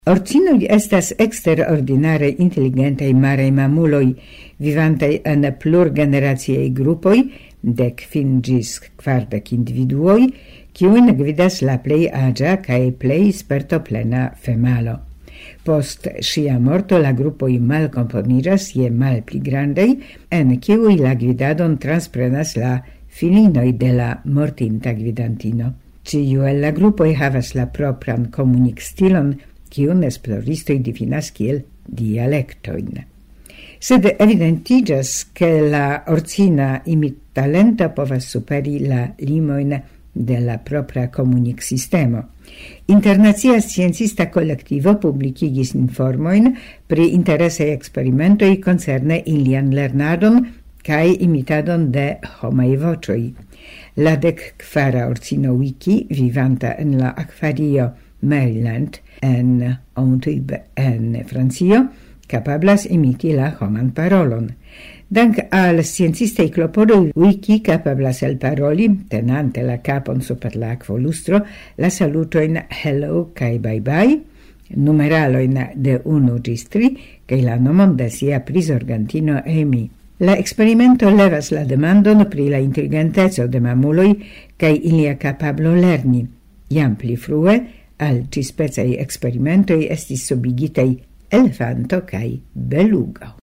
Orcinoi estas exterordinare intelligentei marei mamuloi, vivantei en plurgeneratiei gruppoi, 15 gis 40 individuoi, kiuin gvidas la plei agia cae plei spertoplena femalo. Post sia morto la gruppoi malcomponigas je malpli grandei, en kiui la gvidadon transprenas la filinoi de la mortinta gvidantino. Ciu el la gruppoi havas la propran comunic stilon, kiun esploristoi definas kiel dialectoin. Sed evidentigas che la orcina imitalenta povas superi la limoin de la propra comunic sistemo. Internacia sciencista collectivo publicigis informoin pri interesei experimentoi concerne ilian lernadon cae imitadon de homai vocioi. La 14 orcino wiki, vivanta en la Akvario Maryland en Antibes en Francio, capablas imiti la homan parolon. Dank al sciencistei clopodoi wiki capablas el paroli, tenante la capon super la aquolustro, la salutoin hello kai bye bye, numeraloin de 1 gis 3, kai la nomon de sia prisorgantino Amy. La experimento levas la demandon pri la intelligentezo de mamuloi kai ilia capablo lerni. Iam pli frue, al cispecei experimentoi estis subigitei elefanto kai belugo.